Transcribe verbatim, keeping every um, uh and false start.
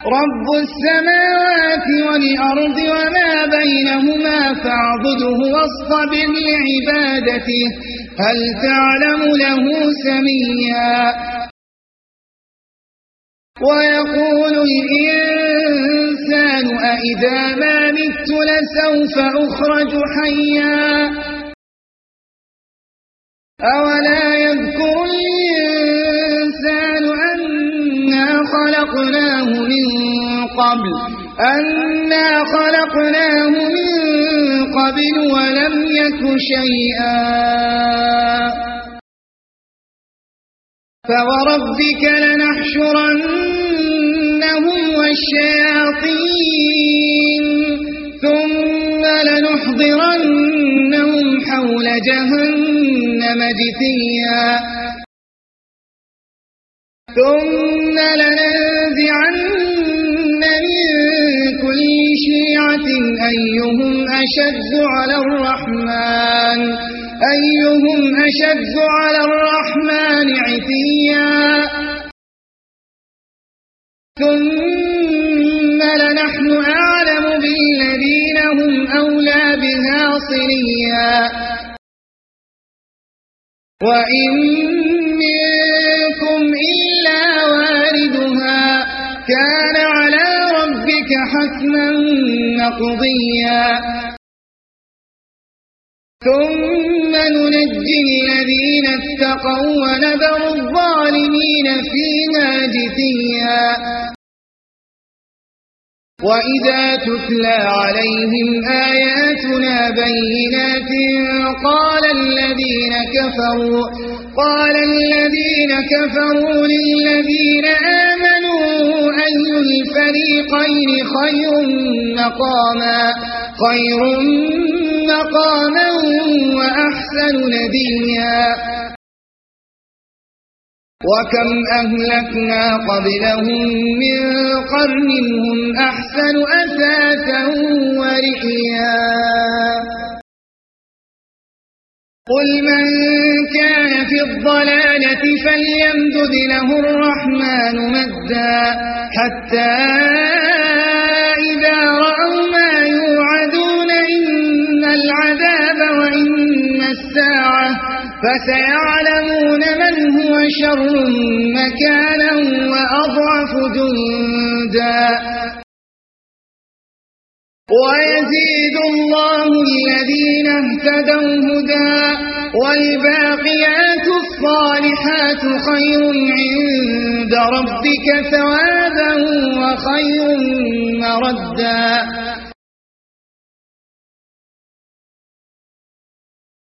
رب السماوات والأرض وما بينهما فاعبده واصطبر لعبادته هل تعلم له سميا ويقول الإنسان أإذا ما مت لسوف أخرج حيا أولا يذكر الإنسان أنا خلقناه من قبل أنا خلقناه من قبل ولم يك شيئا فوربك لنحشرنهم والشياطين ثم لنحضرنهم حول جهنم جثيا ثم لننزعن من كل شيعة أيهم أشد على الرحمن أيهم أشد على الرحمن عتيا ثم لنحن أعلم بالذين هم أولى بها صليا وإن منكم إلا واردها كان على ربك حتما مقضيا ثم ننجي الذين اتقوا ونذر الظالمين فيها جثيا وإذا تتلى عليهم آياتنا بينات قال الذين كفروا قال الذين كفروا للذين آمنوا أي الفريقين خير مقاما خير مقاما وأحسن نديا وكم أهلكنا قبلهم من قرن هم أحسن أثاثا ورئيا قل من كان في الضلالة فليمدد له الرحمن مدا حتى إذا رأوا ما يوعدون إن العذاب وإن الساعة فسيعلمون من هو شر مكانا وأضعف جندا ويزيد الله الذين اهتدوا هدى والباقيات الصالحات خير عند ربك ثوابا وخير مردا